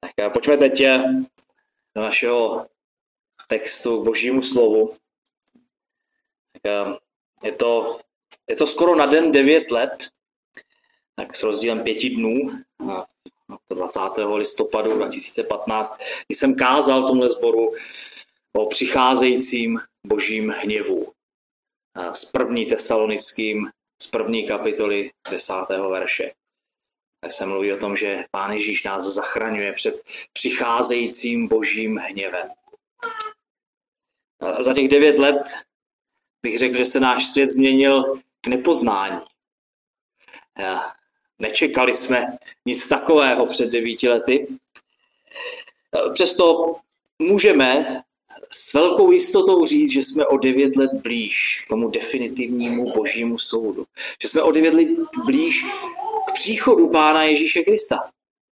Tak pojďme teď do našeho textu k Božímu slovu. Tak je to skoro na den 9 let, tak s rozdílem 5 dnů, 20. listopadu 2015, když jsem kázal tomhle sboru o přicházejícím Božím hněvu. S 1. Tesalonickým, z 1. kapitoly 10. verše. Tak se mluví o tom, že Pán Ježíš nás zachraňuje před přicházejícím Božím hněvem. Za těch 9 let bych řekl, že se náš svět změnil k nepoznání. Nečekali jsme nic takového před 9 lety. Přesto můžeme s velkou jistotou říct, že jsme o 9 let blíž k tomu definitivnímu Božímu soudu. Že jsme o 9 let blíž k příchodu Pána Ježíše Krista.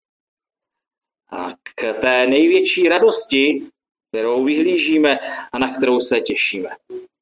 A k té největší radosti, kterou vyhlížíme a na kterou se těšíme.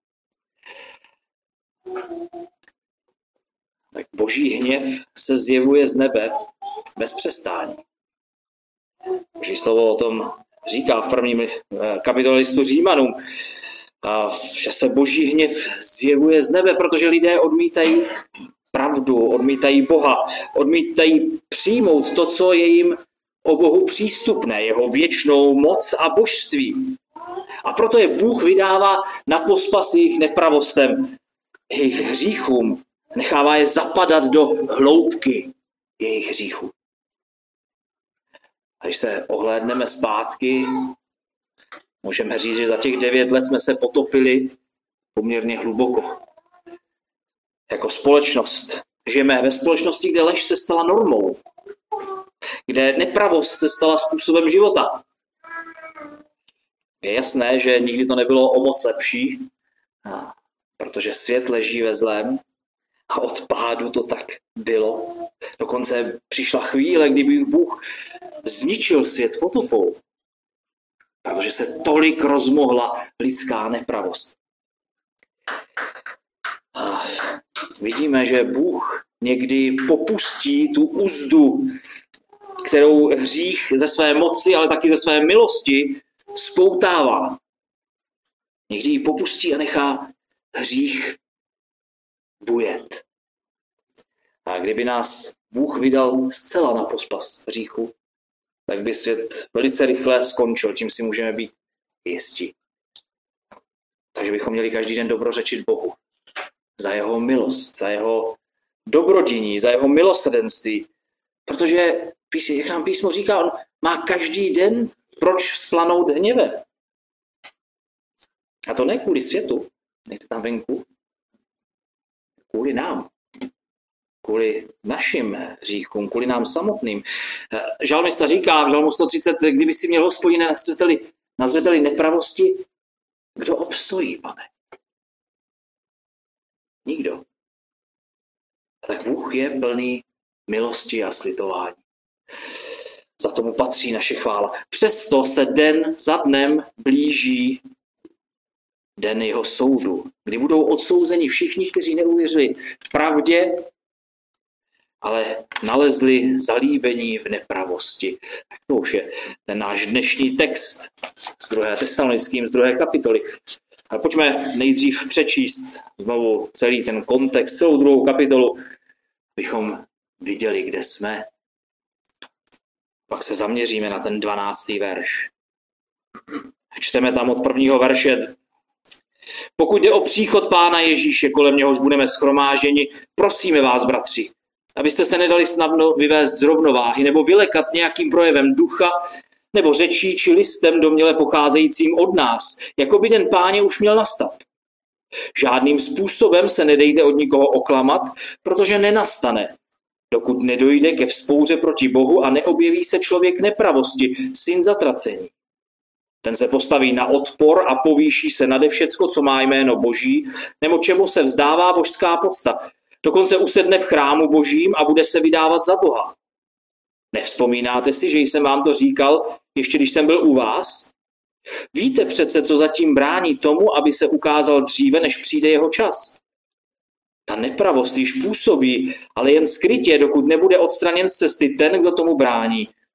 Tak Boží hněv se zjevuje z nebe bez přestání. Boží slovo o tom říká v 1. kapitole listu Římanům, že se Boží hněv zjevuje z nebe, protože lidé odmítají pravdu, odmítají Boha, odmítají přijmout to, co je jim o Bohu přístupné, jeho věčnou moc a božství. A proto je Bůh vydává na pospas jejich nepravostem, jejich hříchům, nechává je zapadat do hloubky jejich hříchů. A když se ohlédneme zpátky, můžeme říct, že za těch 9 let jsme se potopili poměrně hluboko. Jako společnost. Žijeme ve společnosti, kde lež se stala normou. Kde nepravost se stala způsobem života. Je jasné, že nikdy to nebylo o moc lepší, protože svět leží ve zlém a od pádu to tak bylo. Dokonce přišla chvíle, kdyby Bůh zničil svět potopou, protože se tolik rozmohla lidská nepravost. A vidíme, že Bůh někdy popustí tu uzdu, kterou hřích ze své moci, ale taky ze své milosti spoutává. Někdy ji popustí a nechá hřích bujet. A kdyby nás Bůh vydal zcela na pospas hříchu, tak by svět velice rychle skončil, tím si můžeme být jistí. Takže bychom měli každý den dobrořečit Bohu za jeho milost, za jeho dobrodiní, za jeho milosrdenství. Protože, jak nám písmo říká, on má každý den proč vzplanout hněvem. A to ne kvůli světu, někde tam venku, kvůli nám. Kvůli našim hříchům, kvůli nám samotným. Žalmista říká v Žalmu 130, kdyby si měl Hospodine na zřeteli nepravosti, kdo obstojí, Pane? Nikdo. Tak Bůh je plný milosti a slitování. Za tomu patří naše chvála. Přesto se den za dnem blíží den jeho soudu, kdy budou odsouzeni všichni, kteří neuvěřili v pravdě, ale nalezli zalíbení v nepravosti. Tak to už je ten náš dnešní text z 2. Tesalonickým, z 2. kapitoly. Ale pojďme nejdřív přečíst znovu celý ten kontext, celou 2. kapitolu, abychom viděli, kde jsme. Pak se zaměříme na ten 12. verš. Čteme tam od 1. verše. Pokud jde o příchod Pána Ježíše, kolem něhož budeme shromáženi, prosíme vás, bratři, abyste se nedali snadno vyvést z rovnováhy nebo vylekat nějakým projevem ducha nebo řečí či listem domněle pocházejícím od nás, jako by den Páně už měl nastat. Žádným způsobem se nedejte od nikoho oklamat, protože nenastane, dokud nedojde ke vzpouře proti Bohu a neobjeví se člověk nepravosti, syn zatracení. Ten se postaví na odpor a povýší se nade všecko, co má jméno Boží, nebo čemu se vzdává božská podsta. Dokonce usedne v chrámu Božím a bude se vydávat za Boha. Nevzpomínáte si, že jsem vám to říkal, ještě když jsem byl u vás? Víte přece, co zatím brání tomu, aby se ukázal dříve, než přijde jeho čas. Ta nepravost již působí, ale jen skrytě, dokud nebude odstraněn z cesty ten, kdo tomu brání.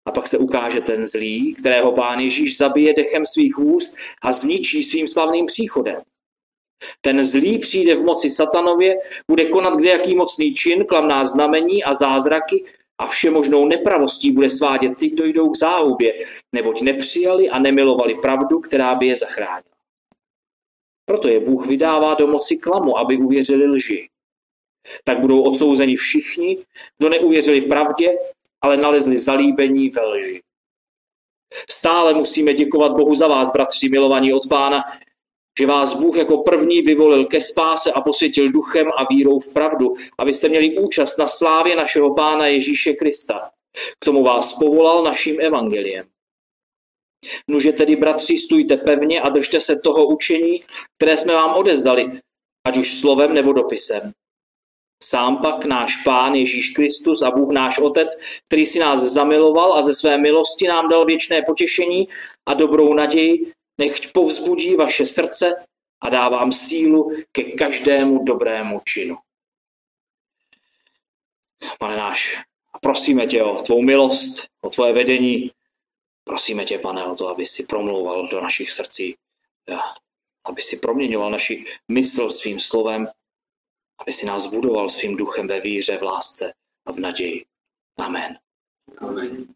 A pak se ukáže ten zlý, kterého Pán Ježíš zabije dechem svých úst a zničí svým slavným příchodem. Ten zlý přijde v moci satanově, bude konat kdejaký mocný čin, klamná znamení a zázraky a všemožnou nepravostí bude svádět ty, kdo jdou k záhubě, neboť nepřijali a nemilovali pravdu, která by je zachránila. Proto je Bůh vydává do moci klamu, aby uvěřili lži. Tak budou odsouzeni všichni, kdo neuvěřili pravdě, ale nalezli zalíbení ve lži. Stále musíme děkovat Bohu za vás, bratři, milovaní od Pána, že vás Bůh jako první vyvolil ke spáse a posvětil duchem a vírou v pravdu, abyste měli účast na slávě našeho Pána Ježíše Krista. K tomu vás povolal naším evangeliem. Nuže tedy, bratři, stůjte pevně a držte se toho učení, které jsme vám odezdali, ať už slovem nebo dopisem. Sám pak náš Pán Ježíš Kristus a Bůh náš Otec, který si nás zamiloval a ze své milosti nám dal věčné potěšení a dobrou naději, nechť povzbudí vaše srdce a dá vám sílu ke každému dobrému činu. Pane náš, prosíme tě o tvou milost, o tvoje vedení. Prosíme tě, Pane, o to, aby si promlouval do našich srdcí, aby si proměňoval naši mysl svým slovem, aby si nás budoval svým duchem ve víře, v lásce a v naději. Amen. Amen.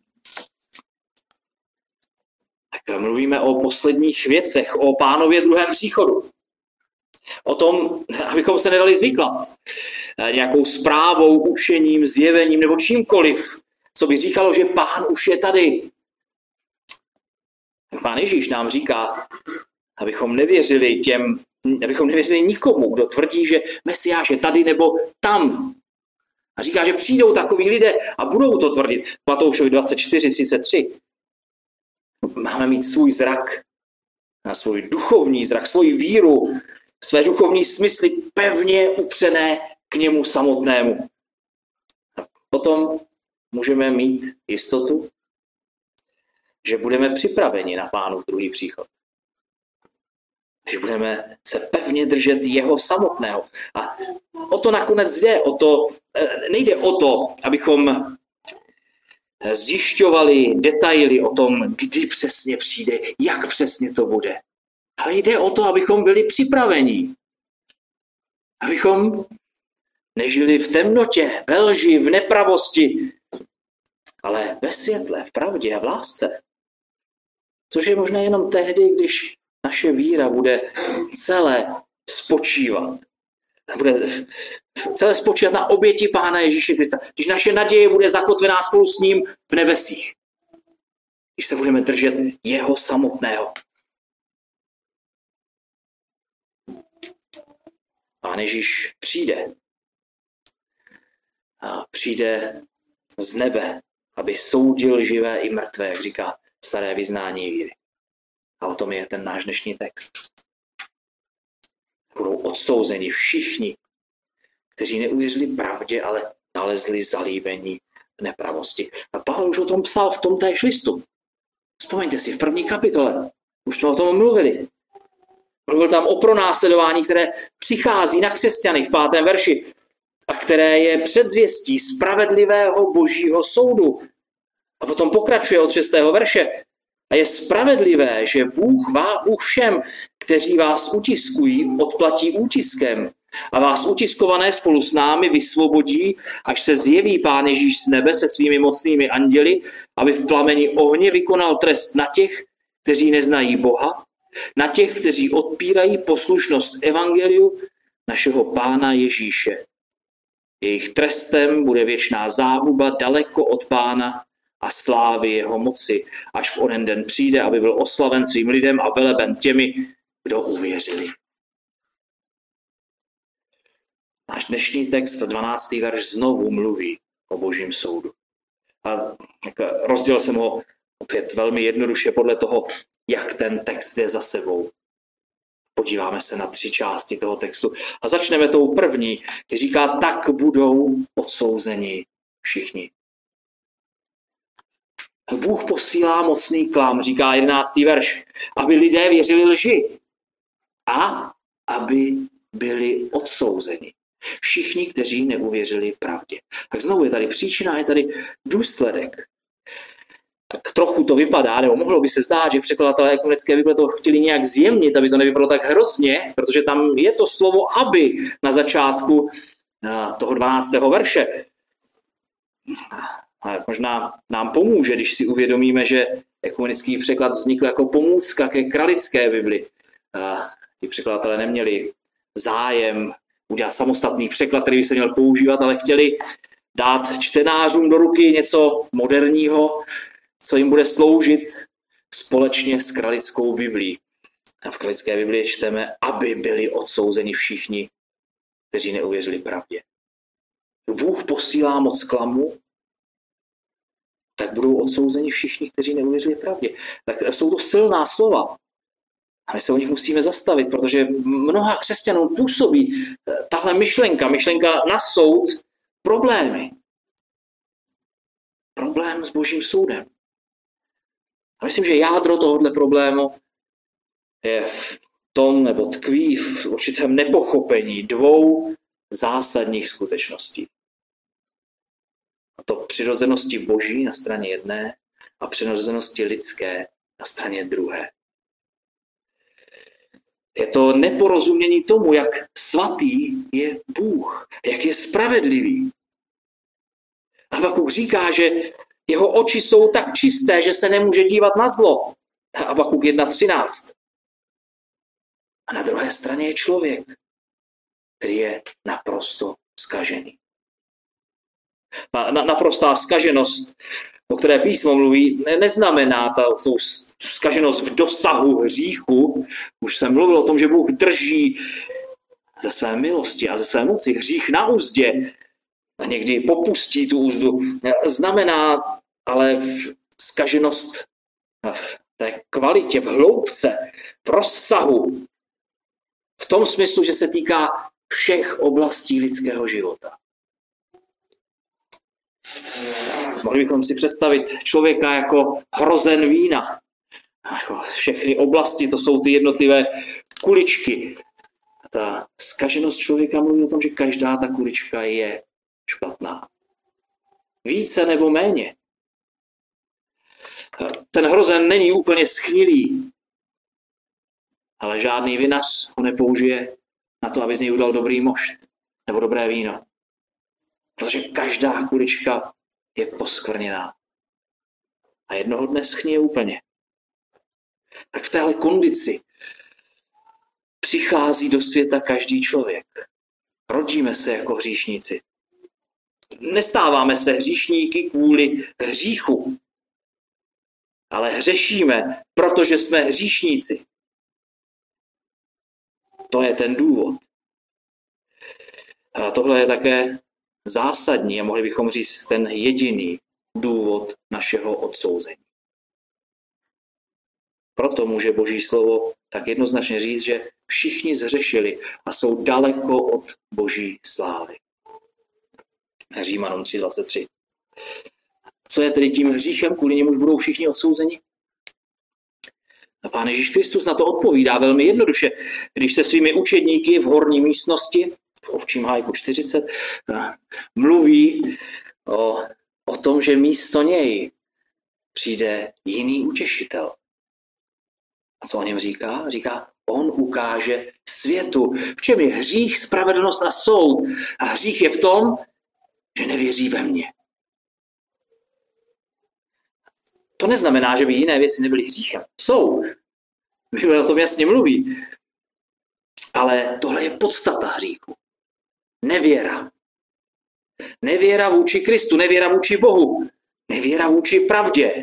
Tak mluvíme o posledních věcech, o Pánově druhém příchodu. O tom, abychom se nedali zvyklat nějakou zprávou, učením, zjevením nebo čímkoliv, co by říkalo, že Pán už je tady. Pán Ježíš nám říká, abychom nevěřili nikomu, kdo tvrdí, že Mesiáš je tady nebo tam. A říká, že přijdou takoví lidé a budou to tvrdit. Matoušovi 24:33. Máme mít svůj zrak, svůj duchovní zrak, svoji víru, své duchovní smysly pevně upřené k němu samotnému. A potom můžeme mít jistotu, že budeme připraveni na Pánův druhý příchod. Že budeme se pevně držet jeho samotného. A o to nakonec jde. Nejde o to, abychom zjišťovali detaily o tom, kdy přesně přijde, jak přesně to bude. Ale jde o to, abychom byli připraveni. Abychom nežili v temnotě, ve lži, v nepravosti, ale ve světle, v pravdě a v lásce. Což je možná jenom tehdy, když naše víra bude celé spočívat. Bude celé spočívat na oběti Pána Ježíše Krista. Když naše naděje bude zakotvená spolu s ním v nebesích. Když se budeme držet jeho samotného. Pán Ježíš přijde. A přijde z nebe, aby soudil živé i mrtvé, jak říká staré vyznání víry. A o tom je ten náš dnešní text. Budou odsouzeni všichni, kteří neuvěřili pravdě, ale nalezli zalíbení v nepravosti. A Pavel už o tom psal v tom též listu. Vzpomeňte si, v 1. kapitole. Už jsme o tom mluvili. Mluvil tam o pronásledování, které přichází na křesťany v 5. verši a které je předzvěstí spravedlivého božího soudu. A potom pokračuje od 6. verše. A je spravedlivé, že Bůh všem, kteří vás utiskují, odplatí útiskem a vás utiskované spolu s námi vysvobodí, až se zjeví Pán Ježíš z nebe se svými mocnými anděli, aby v plameni ohně vykonal trest na těch, kteří neznají Boha, na těch, kteří odpírají poslušnost evangeliu našeho Pána Ježíše. Jejich trestem bude věčná záhuba daleko od Pána a slávy jeho moci, až v onen den přijde, aby byl oslaven svým lidem a veleben těmi, kdo uvěřili. Náš dnešní text, 12. verš, znovu mluví o božím soudu. A rozdělil jsem ho opět velmi jednoduše podle toho, jak ten text je za sebou. Podíváme se na 3 části toho textu a začneme tou první, který říká, tak budou odsouzeni všichni. Bůh posílá mocný klam, říká 11. verš, aby lidé věřili lži a aby byli odsouzeni. Všichni, kteří neuvěřili pravdě. Tak znovu je tady příčina, je tady důsledek. Tak trochu to vypadá, nebo mohlo by se zdát, že překladatelé ekumenické Bible to chtěli nějak zjemnit, aby to nevypadalo tak hrozně, protože tam je to slovo aby na začátku toho 12. verše. Ale možná nám pomůže, když si uvědomíme, že ekumenický překlad vznikl jako pomůcka ke kralické Bibli. Ti překladatelé neměli zájem udělat samostatný překlad, který by se měl používat, ale chtěli dát čtenářům do ruky něco moderního, co jim bude sloužit společně s kralickou Biblí. A v kralické Biblii čteme, aby byli odsouzeni všichni, kteří neuvěřili pravdě. Bůh posílá moc klamu, tak budou odsouzeni všichni, kteří neuvěřili pravdě. Tak jsou to silná slova. A my se o nich musíme zastavit, protože mnoha křesťanů působí tahle myšlenka na soud, problémy. Problém s Božím soudem. A myslím, že jádro tohohle problému je v tom, nebo tkví v určitém nepochopení dvou zásadních skutečností. A to přirozenosti Boží na straně jedné a přirozenosti lidské na straně druhé. Je to neporozumění tomu, jak svatý je Bůh, jak je spravedlivý. Habakuk říká, že jeho oči jsou tak čisté, že se nemůže dívat na zlo. Habakuk 1.13. A na druhé straně je člověk, který je naprosto zkažený. Naprostá zkaženost, o které písmo mluví, neznamená tu zkaženost v dosahu hříchu. Už jsem mluvil o tom, že Bůh drží ze své milosti a ze své moci hřích na uzdě a někdy popustí tu úzdu. Znamená ale zkaženost v té kvalitě, v hloubce, v rozsahu, v tom smyslu, že se týká všech oblastí lidského života. Mohli bychom si představit člověka jako hrozen vína. Všechny oblasti, to jsou ty jednotlivé kuličky. A ta zkaženost člověka mluví o tom, že každá ta kulička je špatná. Více nebo méně. Ten hrozen není úplně schnilý, ale žádný vinař ho nepoužije na to, aby z něj udělal dobrý mošt nebo dobré víno. Protože každá kulička je poskvrněná. A jednoho dne schníje úplně. Tak v téhle kondici přichází do světa každý člověk. Rodíme se jako hříšníci. Nestáváme se hříšníky kvůli hříchu, ale hřešíme, protože jsme hříšníci. To je ten důvod. A tohle je také zásadní a mohli bychom říct ten jediný důvod našeho odsouzení. Proto může Boží slovo tak jednoznačně říct, že všichni zhřešili a jsou daleko od Boží slávy. Římanům 3.23. Co je tedy tím hříchem, kvůli němuž budou všichni odsouzeni? A Pán Ježíš Kristus na to odpovídá velmi jednoduše, když se svými učedníky v horní místnosti, v ovčím hájku 40, mluví o tom, že místo něj přijde jiný utěšitel. A co o něm říká? Říká, on ukáže světu, v čem je hřích, spravedlnost a soud. A hřích je v tom, že nevěří ve mě. To neznamená, že by jiné věci nebyly hříchem. Jsou. Bible o tom jasně mluví. Ale tohle je podstata hříchu. Nevěra. Nevěra vůči Kristu, nevěra vůči Bohu, nevěra vůči pravdě.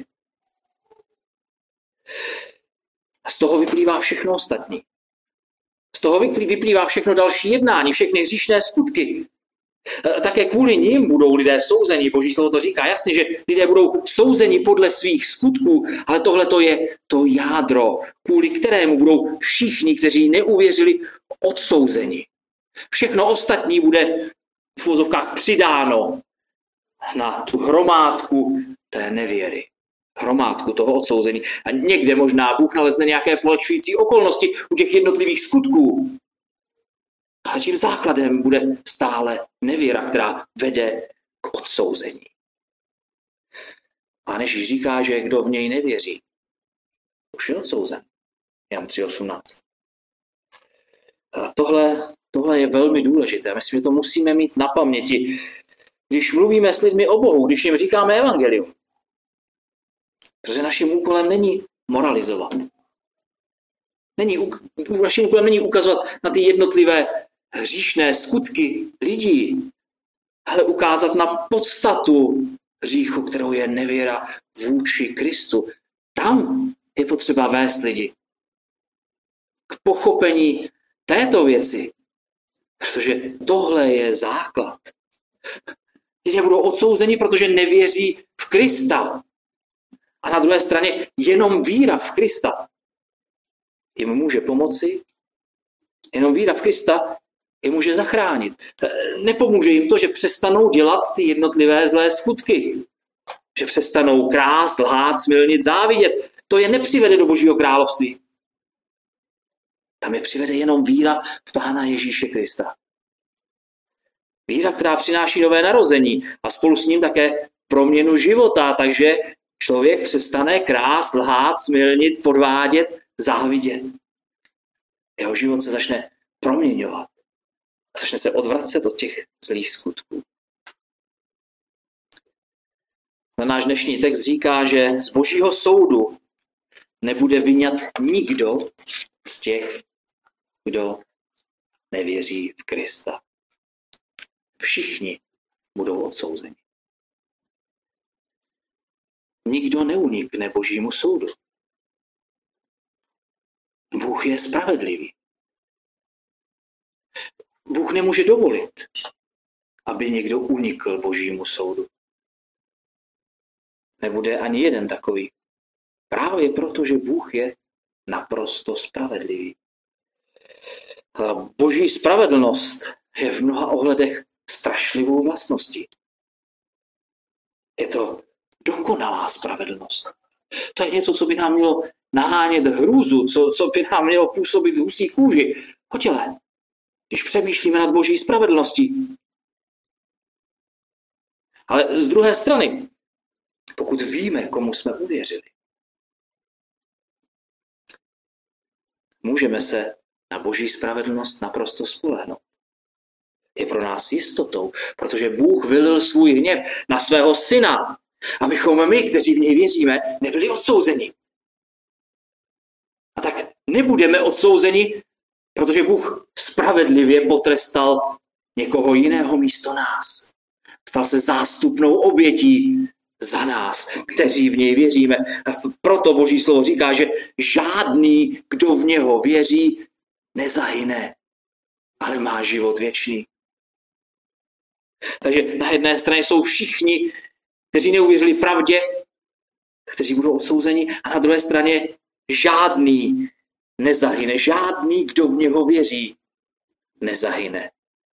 A z toho vyplývá všechno ostatní. Z toho vyplývá všechno další jednání, všechny hříšné skutky. Také kvůli nim budou lidé souzeni. Boží slovo to říká jasně, že lidé budou souzeni podle svých skutků, ale tohle to je to jádro, kvůli kterému budou všichni, kteří neuvěřili, odsouzeni. Všechno ostatní bude v uvozovkách přidáno na tu hromádku té nevěry. Hromádku toho odsouzení. A někde možná Bůh nalezne nějaké polehčující okolnosti u těch jednotlivých skutků. Ale tím základem bude stále nevěra, která vede k odsouzení. Pán Ježíš říká, že kdo v něj nevěří, už je odsouzen. Jan 3.18. A tohle je velmi důležité. Myslím, že to musíme mít na paměti, když mluvíme s lidmi o Bohu, když jim říkáme evangelium. Protože naším úkolem není moralizovat. Naším úkolem není ukazovat na ty jednotlivé hříšné skutky lidí, ale ukázat na podstatu hříchu, kterou je nevěra vůči Kristu. Tam je potřeba vést lidi k pochopení této věci, protože tohle je základ. Lidé budou odsouzeni, protože nevěří v Krista. A na druhé straně jenom víra v Krista jim může pomoci, jenom víra v Krista jim může zachránit. Nepomůže jim to, že přestanou dělat ty jednotlivé zlé skutky. Že přestanou krást, lhát, smilnit, závidět. To je nepřivede do Božího království. Tam je přivede jenom víra v Pána Ježíše Krista. Víra, která přináší nové narození a spolu s ním také proměnu života, takže člověk přestane krást, lhát, smilnit, podvádět, závidět. Jeho život se začne proměňovat. Začne se odvracet od těch zlých skutků. Náš dnešní text říká, že z Božího soudu nebude vyňat nikdo z těch, kdo nevěří v Krista. Všichni budou odsouzeni. Nikdo neunikne Božímu soudu. Bůh je spravedlivý. Bůh nemůže dovolit, aby někdo unikl Božímu soudu. Nebude ani jeden takový. Právě proto, že Bůh je naprosto spravedlivý. A Boží spravedlnost je v mnoha ohledech strašlivou vlastností. Je to dokonalá spravedlnost. To je něco, co by nám mělo nahánět hrůzu, co by nám mělo působit husí kůži po těle, když přemýšlíme nad Boží spravedlností. Ale z druhé strany, pokud víme, komu jsme uvěřili, můžeme se na Boží spravedlnost naprosto spolehnout. Je pro nás jistotou, protože Bůh vylil svůj hněv na svého syna, abychom my, kteří v něj věříme, nebyli odsouzeni. A tak nebudeme odsouzeni, protože Bůh spravedlivě potrestal někoho jiného místo nás. Stal se zástupnou obětí za nás, kteří v něj věříme. A proto Boží slovo říká, že žádný, kdo v něho věří, nezahyne, ale má život věčný. Takže na jedné straně jsou všichni, kteří neuvěřili pravdě, kteří budou odsouzeni, a na druhé straně žádný nezahyne, žádný, kdo v něho věří, nezahyne.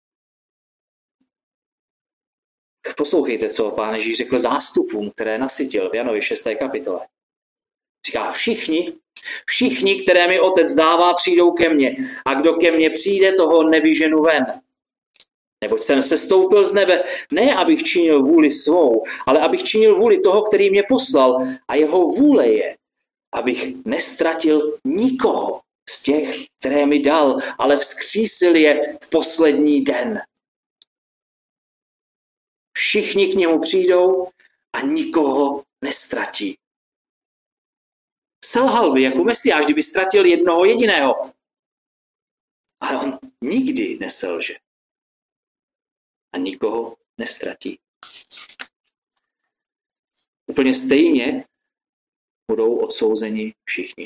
Poslouchejte, co Pán Ježíš řekl zástupům, které nasytil v Janově 6. kapitole. Říká, všichni, které mi otec dává, přijdou ke mně, a kdo ke mně přijde, toho nevyženu ven. Neboť jsem sestoupil z nebe, ne abych činil vůli svou, ale abych činil vůli toho, který mě poslal, a jeho vůle je, abych nestratil nikoho z těch, které mi dal, ale vzkřísil je v poslední den. Všichni k němu přijdou a nikoho nestratí. Selhal by jako Mesiáš, kdyby ztratil jednoho jediného. Ale on nikdy neselže. A nikoho nestratí. Úplně stejně budou odsouzeni všichni.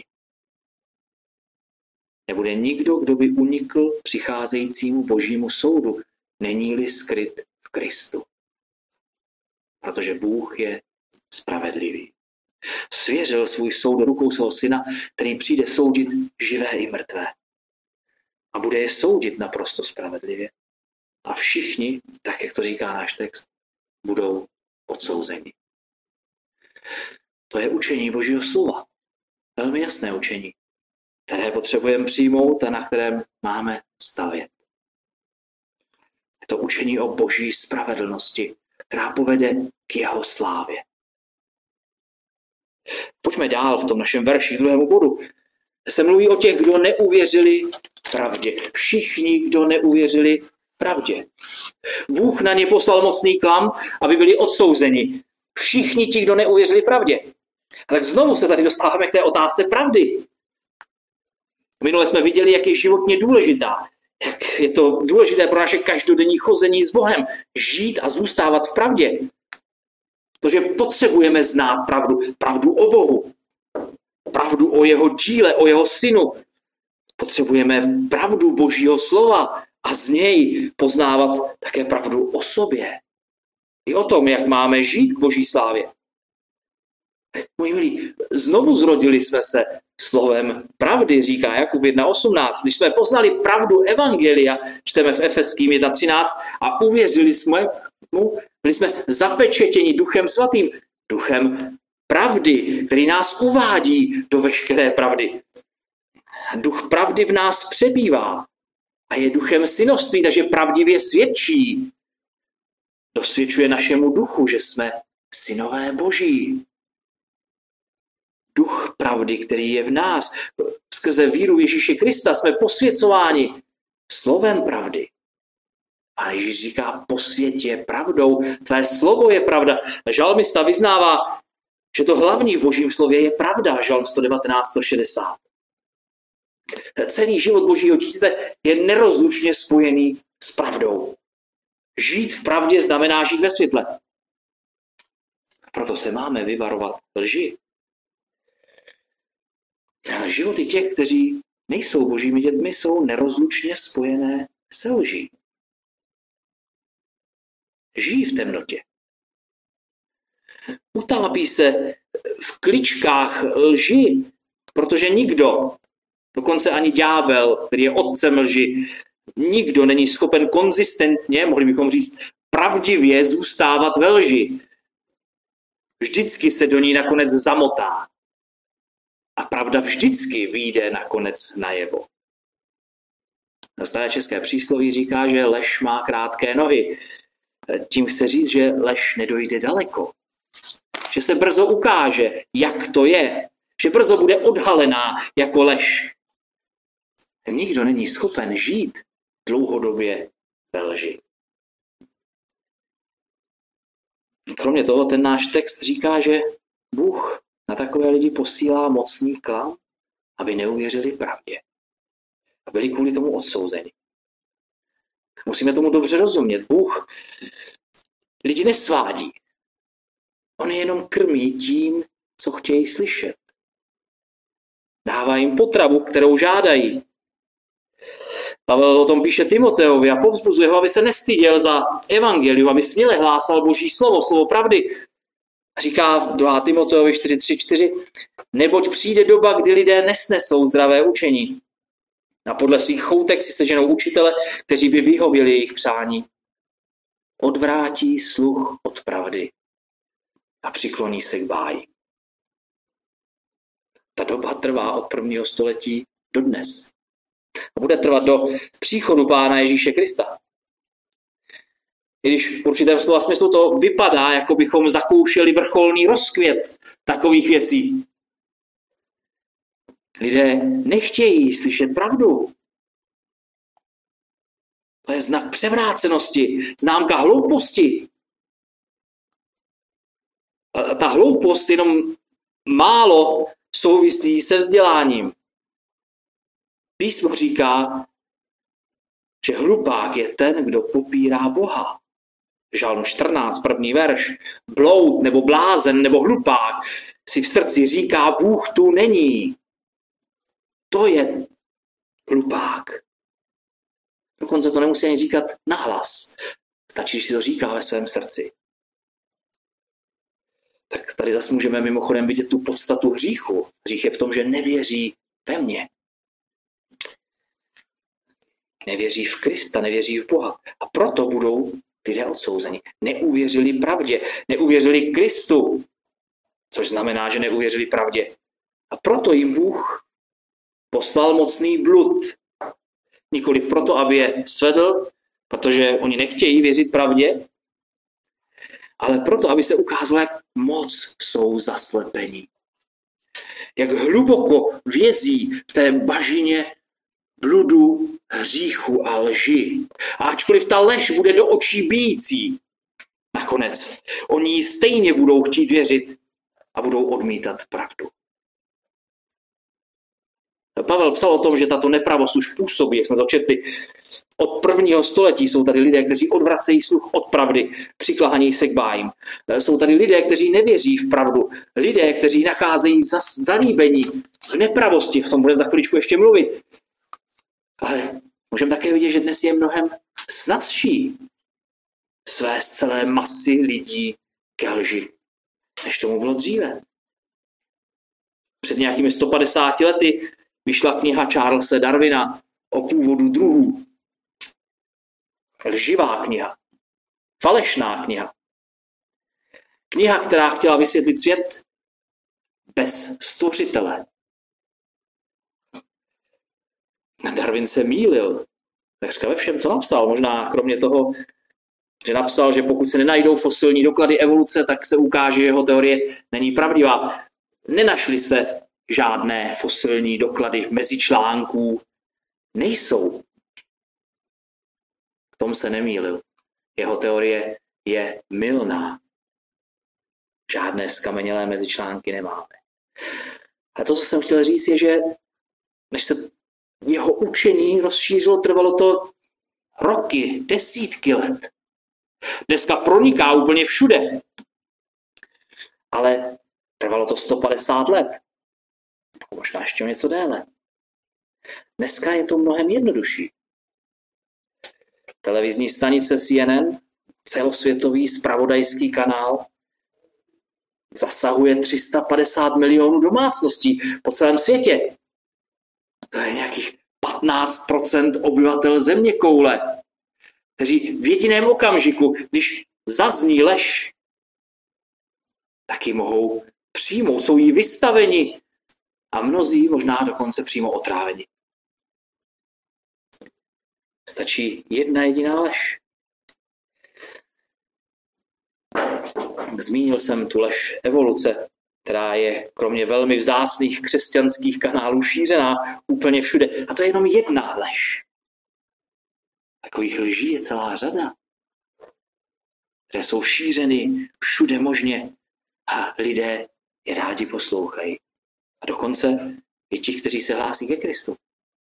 Nebude nikdo, kdo by unikl přicházejícímu Božímu soudu, není-li skryt v Kristu. Protože Bůh je spravedlivý. Svěřil svůj soud do rukou svého syna, který přijde soudit živé i mrtvé. A bude je soudit naprosto spravedlivě. A všichni, tak jak to říká náš text, budou odsouzeni. To je učení Božího slova. Velmi jasné učení, které potřebujeme přijmout a na kterém máme stavět. Je to učení o Boží spravedlnosti, která povede k jeho slávě. Pojďme dál v tom našem verši k druhému bodu. Se mluví o těch, kdo neuvěřili pravdě. Všichni, kdo neuvěřili pravdě. Bůh na ně poslal mocný klam, aby byli odsouzeni. Všichni ti, kdo neuvěřili pravdě. A tak znovu se tady dostáváme k té otázce pravdy. Minule jsme viděli, jak je životně důležitá. Jak je to důležité pro naše každodenní chození s Bohem. Žít a zůstávat v pravdě. Protože potřebujeme znát pravdu. Pravdu o Bohu. Pravdu o jeho díle, o jeho synu. Potřebujeme pravdu Božího slova a z něj poznávat také pravdu o sobě. I o tom, jak máme žít k Boží slávě. Moji milí, znovu zrodili jsme se slovem pravdy, říká Jakub 1.18. Když jsme poznali pravdu evangelia, čteme v Efeským 1.13, a uvěřili jsme mu, byli jsme zapečetěni Duchem Svatým, duchem pravdy, který nás uvádí do veškeré pravdy. Duch pravdy v nás přebývá a je duchem synovství, takže pravdivě svědčí. Dosvědčuje našemu duchu, že jsme synové Boží. Duch pravdy, který je v nás. Skrze víru Ježíše Krista jsme posvěcováni slovem pravdy. A Ježíš říká, posvěť je pravdou, tvé slovo je pravda. Žalmista vyznává, že to hlavní v Božím slově je pravda. Žalm 119, 160. Celý život Božího dítěte je nerozlučně spojený s pravdou. Žít v pravdě znamená žít ve světle. Proto se máme vyvarovat lži. Životy těch, kteří nejsou Božími dětmi, jsou nerozlučně spojené se lží. Žijí v temnotě. Utápí se v kličkách lži, protože nikdo, dokonce ani ďábel, který je otcem lži, nikdo není schopen konzistentně, mohli bychom říct, pravdivě zůstávat ve lži. Vždycky se do ní nakonec zamotá. A pravda vždycky vyjde nakonec najevo. Staré české přísloví říká, že lež má krátké nohy. Tím chce říct, že lež nedojde daleko. Že se brzo ukáže, jak to je. Že brzo bude odhalená jako lež. Nikdo není schopen žít dlouhodobě ve lži. Kromě toho ten náš text říká, že Bůh na takové lidi posílá mocný klam, aby neuvěřili pravdě. A byli kvůli tomu odsouzeni. Musíme tomu dobře rozumět. Bůh lidi nesvádí. On je jenom krmí tím, co chtějí slyšet. Dává jim potravu, kterou žádají. Pavel o tom píše Timoteovi a povzbuzuje ho, aby se nestyděl za evangelium, aby směle hlásal Boží slovo, slovo pravdy. Říká 2. Timoteovi 4.3.4, neboť přijde doba, kdy lidé nesnesou zdravé učení. A podle svých choutek si seženou učitele, kteří by vyhověli jejich přání. Odvrátí sluch od pravdy a přikloní se k báji. Ta doba trvá od 1. století do dnes. A bude trvat do příchodu Pána Ježíše Krista. I když v určitém slova smyslu to vypadá, jako bychom zakoušeli vrcholný rozkvět takových věcí. Lidé nechtějí slyšet pravdu. To je znak převrácenosti, známka hlouposti. A ta hloupost jenom málo souvislí se vzděláním. Písmo říká, že hlupák je ten, kdo popírá Boha. Žalm 14, 1. verš. Bloud nebo blázen nebo hlupák si v srdci říká, Bůh tu není. To je hlupák. Dokonce to nemusí ani říkat nahlas. Stačí, že si to říká ve svém srdci. Tak tady zase můžeme mimochodem vidět tu podstatu hříchu. Hřích je v tom, že nevěří ve mě. Nevěří v Krista, nevěří v Boha. A proto budou lidé odsouzeni. Neuvěřili pravdě, neuvěřili Kristu, což znamená, že neuvěřili pravdě. A proto jim Bůh poslal mocný blud. Nikoliv proto, aby je svedl, protože oni nechtějí věřit pravdě, ale proto, aby se ukázalo, jak moc jsou zaslepení. jak hluboko vězí v té bažině bludu, hříchu a lži. A ačkoliv ta lež bude do očí bijící, nakonec oni jí stejně budou chtít věřit a budou odmítat pravdu. Pavel psal o tom, že tato nepravost už působí, jak jsme to četli, od prvního století. Jsou tady lidé, kteří odvracejí sluch od pravdy, přiklánějí se k bájím. Jsou tady lidé, kteří nevěří v pravdu. Lidé, kteří nacházejí zalíbení v nepravosti. O tom budeme za chviličku ještě mluvit. Ale můžeme také vidět, že dnes je mnohem snazší svést celé masy lidí ke lži, než tomu bylo dříve. Před nějakými 150 lety vyšla kniha Charlese Darwina o původu druhů. Lživá kniha. Falešná kniha. Kniha, která chtěla vysvětlit svět bez stvořitele. Darwin se mýlil. Takřka ve všem, co napsal. Možná kromě toho, že napsal, že pokud se nenajdou fosilní doklady evoluce, tak se ukáže, že jeho teorie není pravdivá. Nenašly se žádné fosilní doklady mezičlánků. Nejsou. V tom se nemýlil. Jeho teorie je mylná. Žádné skamenělé mezičlánky nemáme. A to, co jsem chtěl říct, je, že než se jeho učení rozšířilo, trvalo to roky, desítky let. Dneska proniká úplně všude. Ale trvalo to 150 let. Možná ještě o něco déle. Dneska je to mnohem jednodušší. Televizní stanice CNN, celosvětový zpravodajský kanál, zasahuje 350 milionů domácností po celém světě. To je nějakých 15% obyvatel zeměkoule, kteří v jediném okamžiku, když zazní lež, taky mohou přijmout, jsou jí vystaveni a mnozí možná dokonce přímo otráveni. Stačí jedna jediná lež. Zmínil jsem tu lež evoluce, která je kromě velmi vzácných křesťanských kanálů šířená úplně všude. A to je jenom jedna lež. Takových lží je celá řada, které jsou šířeny všude možně a lidé je rádi poslouchají. A dokonce i ti, kteří se hlásí ke Kristu.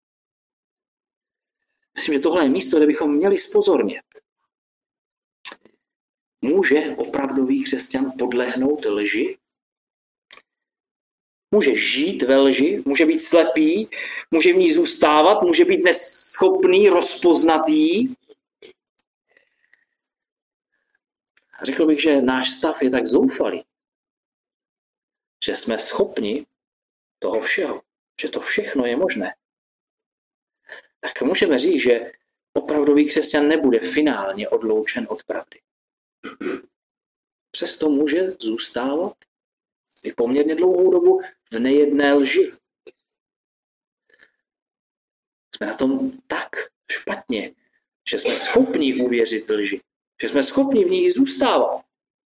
Myslím, že tohle je místo, kde bychom měli zpozornět. Může opravdový křesťan podlehnout lži? Může žít ve lži, může být slepý, může v ní zůstávat, může být neschopný rozpoznat jí. Řekl bych, že náš stav je tak zoufalý, že jsme schopni toho všeho, že to všechno je možné. Tak můžeme říct, že opravdový křesťan nebude finálně odloučen od pravdy. Přesto může zůstávat i poměrně dlouhou dobu v nejedné lži. Jsme na tom tak špatně, že jsme schopni uvěřit lži, že jsme schopni v ní zůstávat.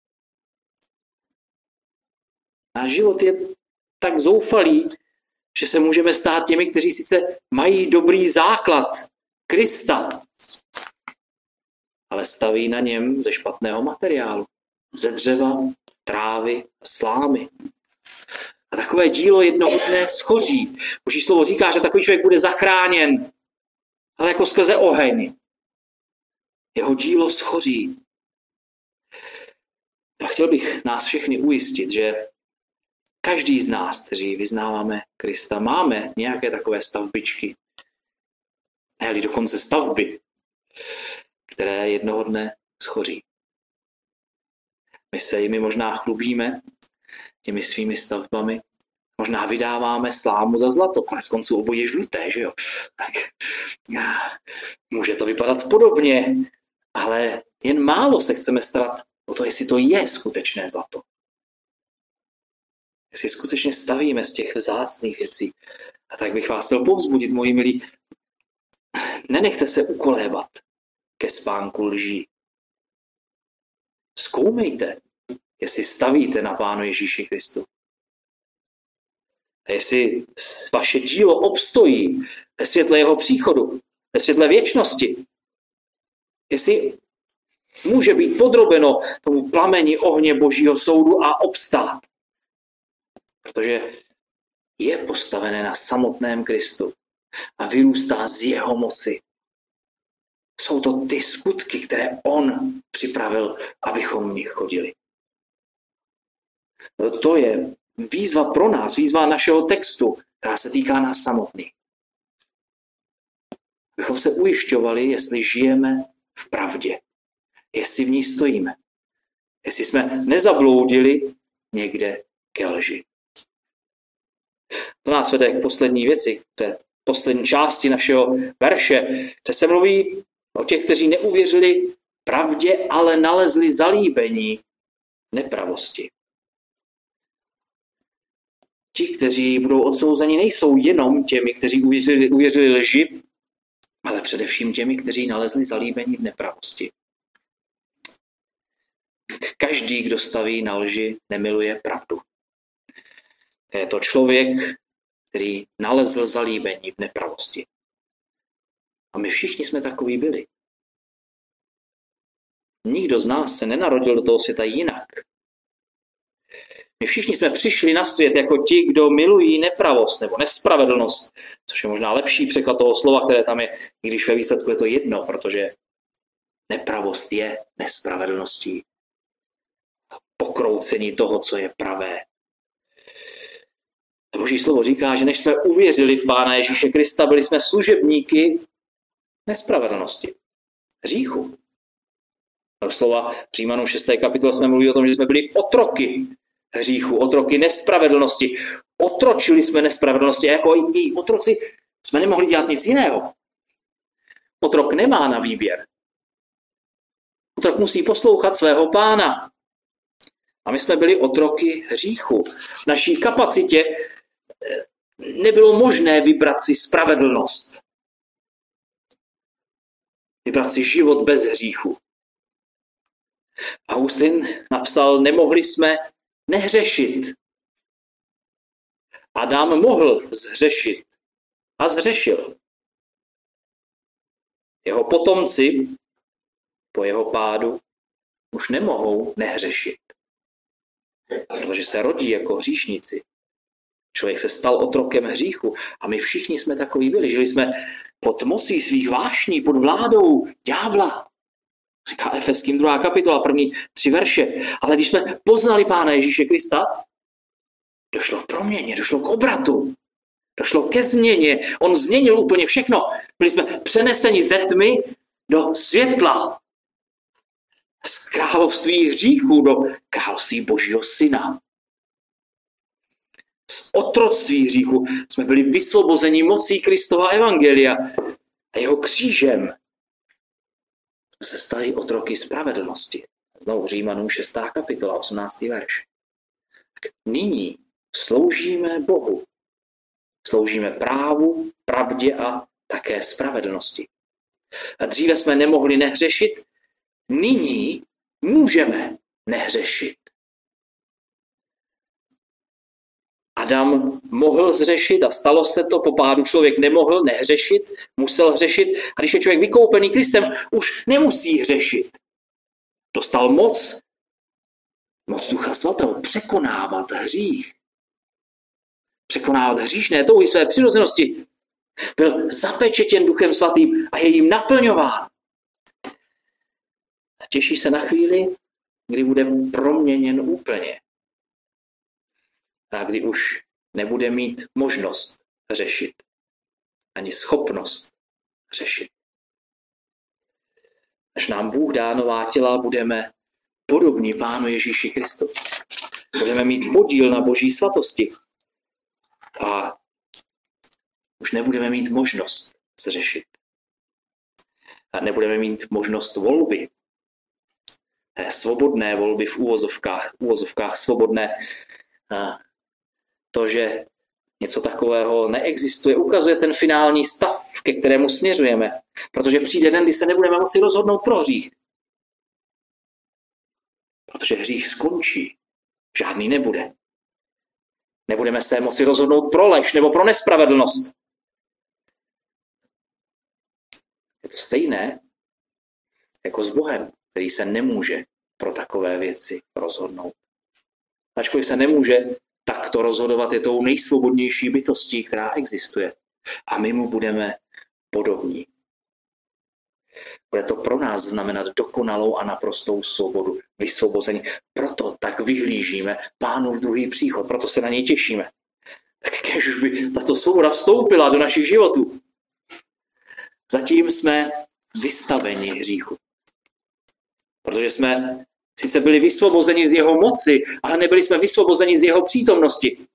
Náš život je tak zoufalý, že se můžeme stát těmi, kteří sice mají dobrý základ Krista, ale staví na něm ze špatného materiálu, ze dřeva, trávy, slámy. A takové dílo jednoho dne schoří. Boží slovo říká, že takový člověk bude zachráněn, ale jako skrze oheň. Jeho dílo schoří. A chtěl bych nás všechny ujistit, že každý z nás, kteří vyznáváme Krista, máme nějaké takové stavbičky, ne-li dokonce stavby, které jednoho dne schoří. My se jimi možná chlubíme, těmi svými stavbami, možná vydáváme slámu za zlato, konec konců obojí je žluté, že jo? Tak, může to vypadat podobně, ale jen málo se chceme starat o to, jestli to je skutečné zlato. Jestli skutečně stavíme z těch vzácných věcí. A tak bych vás chtěl povzbudit, moji milí, nenechte se ukolébat ke spánku lží. Zkoumejte, jestli stavíte na Pánu Ježíši Kristu. A jestli vaše dílo obstojí ve světle jeho příchodu, ve světle věčnosti, jestli může být podrobeno tomu plameni ohně Božího soudu a obstát. Protože je postavené na samotném Kristu a vyrůstá z jeho moci. Jsou to ty skutky, které on připravil, abychom v nich chodili. To je výzva pro nás, výzva našeho textu, která se týká nás samotných. Abychom se ujišťovali, jestli žijeme v pravdě, jestli v ní stojíme, jestli jsme nezabloudili někde ke lži. To nás vede k poslední věci, k té poslední části našeho verše, kde se mluví o těch, kteří neuvěřili pravdě, ale nalezli zalíbení v nepravosti. Ti, kteří budou odsouzeni, nejsou jenom těmi, kteří uvěřili lži, ale především těmi, kteří nalezli zalíbení v nepravosti. Každý, kdo staví na lži, nemiluje pravdu. Je to člověk, který nalezl zalíbení v nepravosti. A my všichni jsme takoví byli. Nikdo z nás se nenarodil do toho světa jinak. My všichni jsme přišli na svět jako ti, kdo milují nepravost nebo nespravedlnost, což je možná lepší překlad toho slova, které tam je, i když ve výsledku je to jedno, protože nepravost je nespravedlností. To pokroucení toho, co je pravé. Boží slovo říká, že než jsme uvěřili v Pána Ježíše Krista, byli jsme služebníky nespravedlnosti, hříchu. Doslova v Římanům 6. kapitole jsme mluvili o tom, že jsme byli otroky hříchu, otroky nespravedlnosti. Otročili jsme nespravedlnosti a jako její otroci jsme nemohli dělat nic jiného. Otrok nemá na výběr. Otrok musí poslouchat svého pána. A my jsme byli otroky hříchu. V naší kapacitě nebylo možné vybrat si spravedlnost. Vybrat si život bez hříchu. Augustin napsal, nemohli jsme nehřešit. Adam mohl zhřešit a zhřešil. Jeho potomci po jeho pádu už nemohou nehřešit, protože se rodí jako hříšníci. Člověk se stal otrokem hříchu a my všichni jsme takový byli. Žili jsme pod mocí svých vášní, pod vládou ďábla. Říká Efeským 2. kapitola, první 3 verše. Ale když jsme poznali Pána Ježíše Krista, došlo k proměně, došlo k obratu, došlo ke změně. On změnil úplně všechno. Byli jsme přeneseni ze tmy do světla. Z království hříchu do království Božího syna. Z otroctví hříchu jsme byli vysvobozeni mocí Kristova evangelia a jeho křížem. Jsme se stali otroky spravedlnosti. Znovu Římanům 6. kapitola, 18. verš. Nyní sloužíme Bohu. Sloužíme právu, pravdě a také spravedlnosti. A dříve jsme nemohli nehřešit, nyní můžeme nehřešit. Adam mohl zřešit a stalo se to, po pádu člověk nemohl nehřešit, musel hřešit a když je člověk vykoupený Kristem, už nemusí hřešit. Dostal moc Ducha Svatého překonávat hřích. Překonávat hříšné touhy své přirozenosti. Byl zapečetěn Duchem Svatým a je jim naplňován. A těší se na chvíli, kdy bude proměněn úplně. A kdy už nebude mít možnost řešit, ani schopnost řešit. Až nám Bůh dá nová těla, budeme podobní Pánu Ježíši Kristu. Budeme mít podíl na Boží svatosti. A už nebudeme mít možnost zřešit. A nebudeme mít možnost volby. Svobodné volby v uvozovkách svobodné. To, že něco takového neexistuje, ukazuje ten finální stav, ke kterému směřujeme. Protože přijde den, kdy se nebudeme moci rozhodnout pro hřích. Protože hřích skončí. Žádný nebude. Nebudeme se moci rozhodnout pro lež nebo pro nespravedlnost. Je to stejné jako s Bohem, který se nemůže pro takové věci rozhodnout. Ačkoliv se nemůže takto rozhodovat, je tou nejsvobodnější bytostí, která existuje. A my mu budeme podobní. Bude to pro nás znamenat dokonalou a naprostou svobodu, vysvobození. Proto tak vyhlížíme Pánův druhý příchod, proto se na něj těšíme. Tak když už by tato svoboda vstoupila do našich životů. Zatím jsme vystaveni hříchu. Protože jsme sice byli vysvobozeni z jeho moci, ale nebyli jsme vysvobozeni z jeho přítomnosti.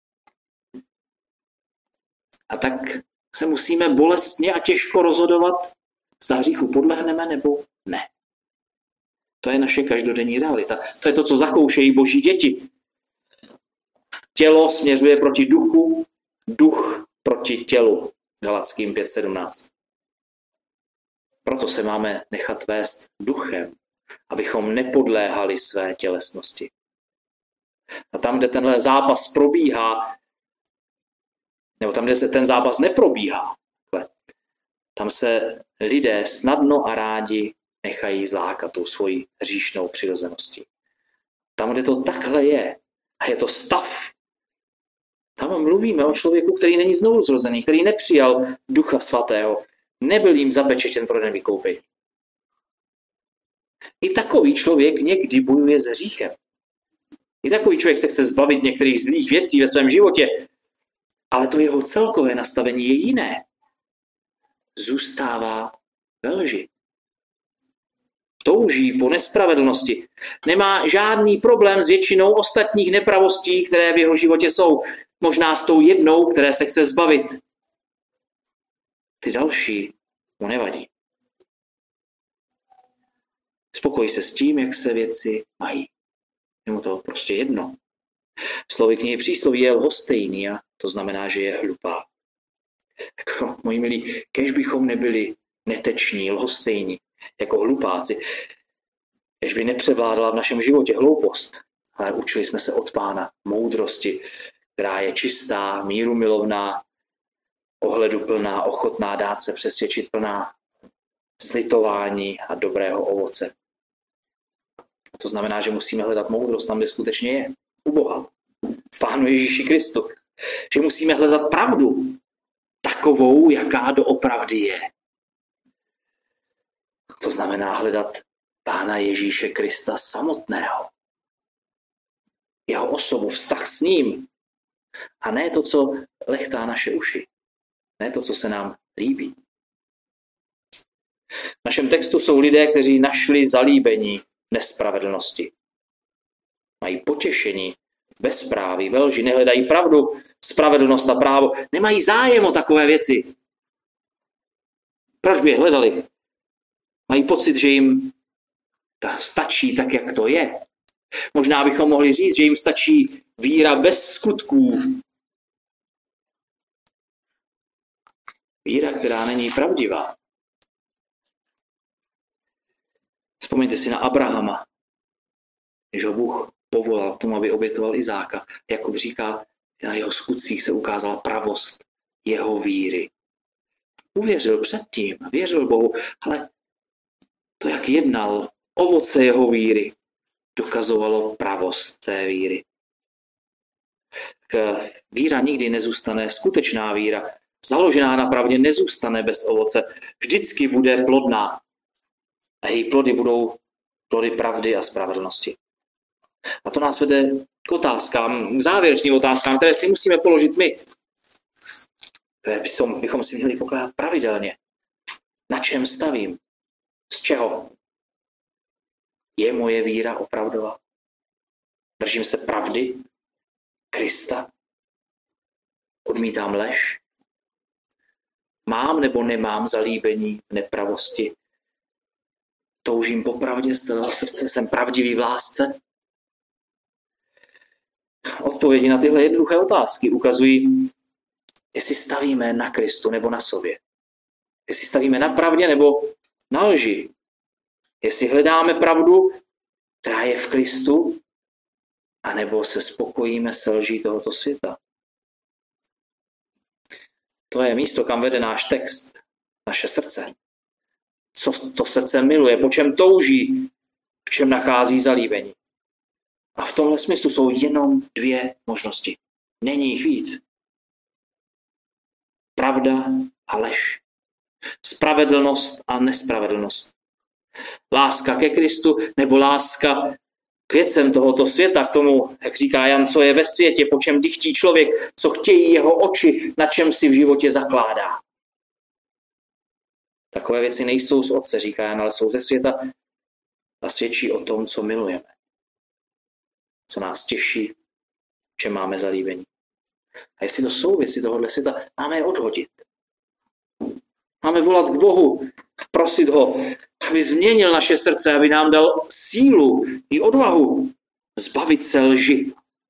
A tak se musíme bolestně a těžko rozhodovat, zda hříchu podlehneme nebo ne. To je naše každodenní realita. To je to, co zakoušejí boží děti. Tělo směřuje proti duchu, duch proti tělu. Galackým 5:17. Proto se máme nechat vést duchem, abychom nepodléhali své tělesnosti. A tam, kde tenhle zápas probíhá, nebo tam, kde se ten zápas neprobíhá, tam se lidé snadno a rádi nechají zlákat tou svojí hříšnou přirozeností. Tam, kde to takhle je, a je to stav, tam mluvíme o člověku, který není znovu zrozený, který nepřijal Ducha Svatého, nebyl jim zapečetěn pro den vykoupení. I takový člověk někdy bojuje s hříchem. I takový člověk se chce zbavit některých zlých věcí ve svém životě, ale to jeho celkové nastavení je jiné. Zůstává ve lži. Touží po nespravedlnosti. Nemá žádný problém s většinou ostatních nepravostí, které v jeho životě jsou. Možná s tou jednou, které se chce zbavit. Ty další mu nevadí. Spokojí se s tím, jak se věci mají. Je mu to prostě jedno. Slovy knihy Přísloví je lhostejný a to znamená, že je hlupá. Jako, moji milí, kéž bychom nebyli neteční, lhostejní, jako hlupáci. Kéž by nepřevládala v našem životě hloupost, ale učili jsme se od Pána moudrosti, která je čistá, mírumilovná, ohleduplná, ochotná dát se přesvědčit, plná slitování a dobrého ovoce. A to znamená, že musíme hledat moudrost tam, kde skutečně je, u Boha, v Pánu Ježíši Kristu. Že musíme hledat pravdu, takovou, jaká doopravdy je. To znamená hledat Pána Ježíše Krista samotného. Jeho osobu, vztah s ním. A ne to, co lechtá naše uši. Ne to, co se nám líbí. V našem textu jsou lidé, kteří našli zalíbení nespravedlnosti. Mají potěšení v bezpráví, ve lži, nehledají pravdu, spravedlnost a právo. Nemají zájem o takové věci. Proč by je hledali? Mají pocit, že jim stačí tak, jak to je. Možná bychom mohli říct, že jim stačí víra bez skutků. Víra, která není pravdivá. Vzpomeňte si na Abrahama, když ho Bůh povolal k tomu, aby obětoval Izáka. Jakub říká, na jeho skutcích se ukázala pravost jeho víry. Uvěřil předtím, věřil Bohu, ale to, jak jednal, ovoce jeho víry, dokazovalo pravost té víry. Víra nikdy nezůstane, skutečná víra, založená na pravdě, nezůstane bez ovoce. Vždycky bude plodná. A její plody budou plody pravdy a spravedlnosti. A to nás vede k otázkám, k závěrečným otázkám, které si musíme položit my. Které bychom si měli pokládat pravidelně. Na čem stavím? Z čeho? Je moje víra opravdová? Držím se pravdy? Krista? Odmítám lež? Mám nebo nemám zalíbení v nepravosti? Toužím po pravdě z celého srdce? Jsem pravdivý v lásce? Odpovědi na tyhle jednoduché otázky ukazují, jestli stavíme na Kristu nebo na sobě. Jestli stavíme na pravdě nebo na lži. Jestli hledáme pravdu, která je v Kristu, anebo se spokojíme se lží tohoto světa. To je místo, kam vede náš text, naše srdce. Co to srdce miluje, po čem touží, v čem nachází zalíbení. A v tomhle smyslu jsou jenom dvě možnosti. Není jich víc. Pravda a lež. Spravedlnost a nespravedlnost. Láska ke Kristu nebo láska k věcem tohoto světa, k tomu, jak říká Jan, co je ve světě, po čem dychtí člověk, co chtějí jeho oči, na čem si v životě zakládá. Takové věci nejsou z Otce, říká Jan, ale jsou ze světa a svědčí o tom, co milujeme. Co nás těší, v čem máme zalíbení. A jestli to jsou věci tohohle světa, máme je odhodit. Máme volat k Bohu, prosit ho, aby změnil naše srdce, aby nám dal sílu i odvahu zbavit se lži.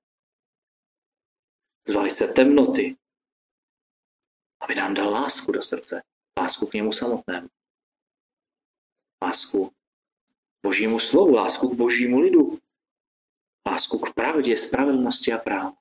Zbavit se temnoty. Aby nám dal lásku do srdce. Lásku k němu samotnému. Lásku k Božímu slovu, lásku k Božímu lidu. Lásku k pravdě, spravedlnosti a právu.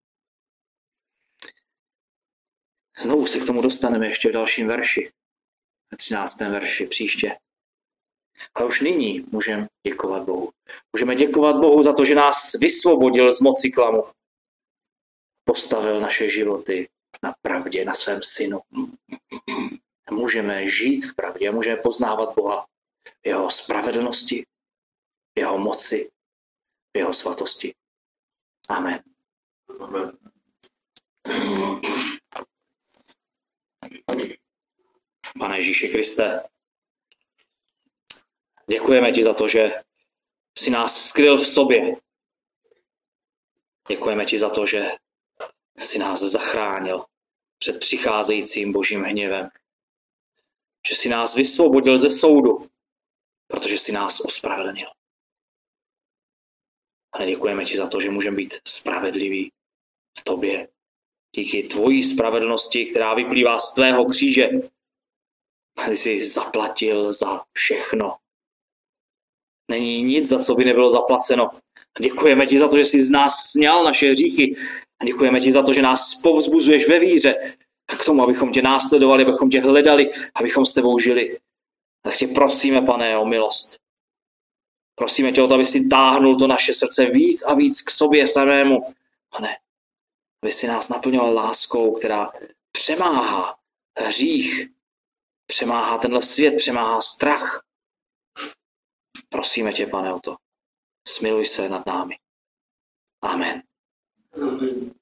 Znovu se k tomu dostaneme ještě v dalším verši. Ve 13. verši příště. Ale už nyní můžeme děkovat Bohu. Můžeme děkovat Bohu za to, že nás vysvobodil z moci klamu. Postavil naše životy na pravdě, na svém synu. Můžeme žít v pravdě, můžeme poznávat Boha v jeho spravedlnosti, v jeho moci, v jeho svatosti. Amen. Amen. Pane Ježíši Kriste, děkujeme ti za to, že jsi nás skryl v sobě. Děkujeme ti za to, že jsi nás zachránil před přicházejícím Božím hněvem. Že jsi nás vysvobodil ze soudu, protože jsi nás ospravedlnil. Pane, děkujeme ti za to, že můžeme být spravedliví v tobě. Díky tvojí spravedlnosti, která vyplývá z tvého kříže. Ty jsi zaplatil za všechno. Není nic, za co by nebylo zaplaceno. Děkujeme ti za to, že jsi z nás sňal naše hříchy. Děkujeme ti za to, že nás povzbuzuješ ve víře a k tomu, abychom tě následovali, abychom tě hledali, abychom s tebou žili. Tak tě prosíme, Pane, o milost. Prosíme tě o to, aby si táhnul to naše srdce víc a víc k sobě samému. Pane, aby si nás naplňoval láskou, která přemáhá hřích, přemáhá tenhle svět, přemáhá strach. Prosíme tě, Pane, o to. Smiluj se nad námi. Amen.